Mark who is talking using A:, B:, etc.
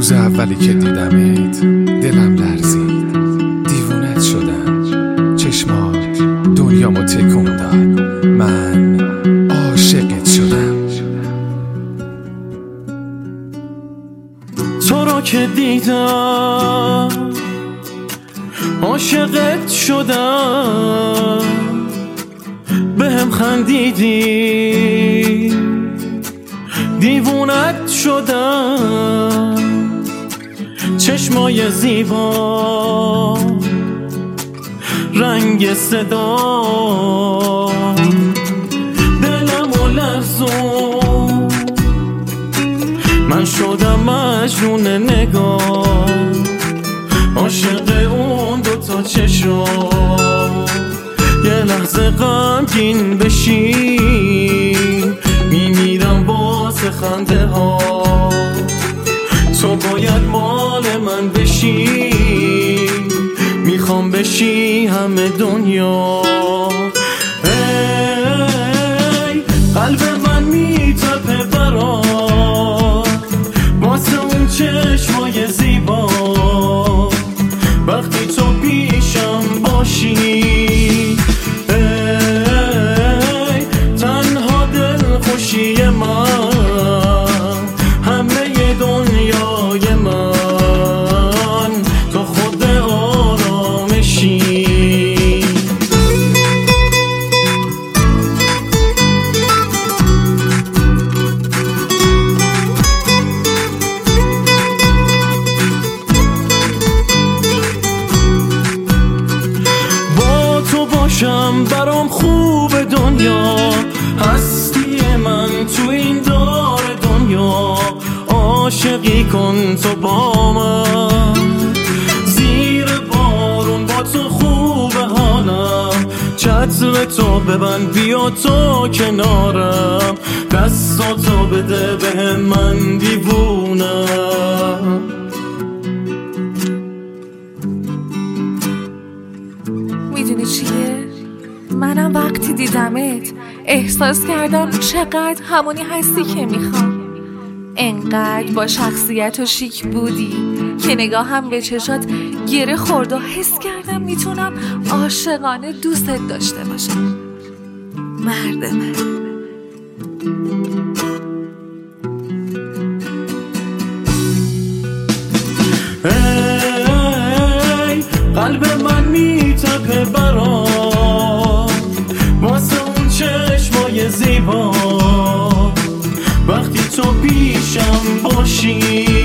A: روز اولی که دیدمت دلم لرزید، دیوونت شدم، چشمات دنیامو تکون داد، من عاشقت شدم.
B: تو رو که دیدم عاشقت شدم، بهم خندیدی دیوونت شدم، چشمای زیبا رنگ صدا دلمو لرزون، من شدم مجنون نگاه، عاشق اون دوتا چشم. یه لحظه غمگین بشین، میمیرم واسه خنده ها، تو باید مال من بشی، میخوام بشی همه دنیا. ای قلب من میتپه برات واسه اون چشمای زیبا، وقتی تو پیشم باشی. ای تنها دل خوشی من، همه دنیای من، تو خود آرامشی. با تو باشم برام خوب دنیا، هستی من تو این دار دنیا. عاشقی کن تو با من، زیر بارون با تو خوب حالم، چتر تو ببند بیا تو کنارم، دستاتو بده بهم من دیوونم.
C: میدونی چیه؟ منم وقتی دیدمت احساس کردم چقدر همونی هستی که میخوام. انقدر با شخصیت و شیک بودی که نگاهم به چشات گره خورد و حس کردم میتونم عاشقانه دوستت داشته باشم. مرد من.
B: ای قلب من میتپه برات واسه اون چشمای زیبا، وقتی تو پیشم باشی.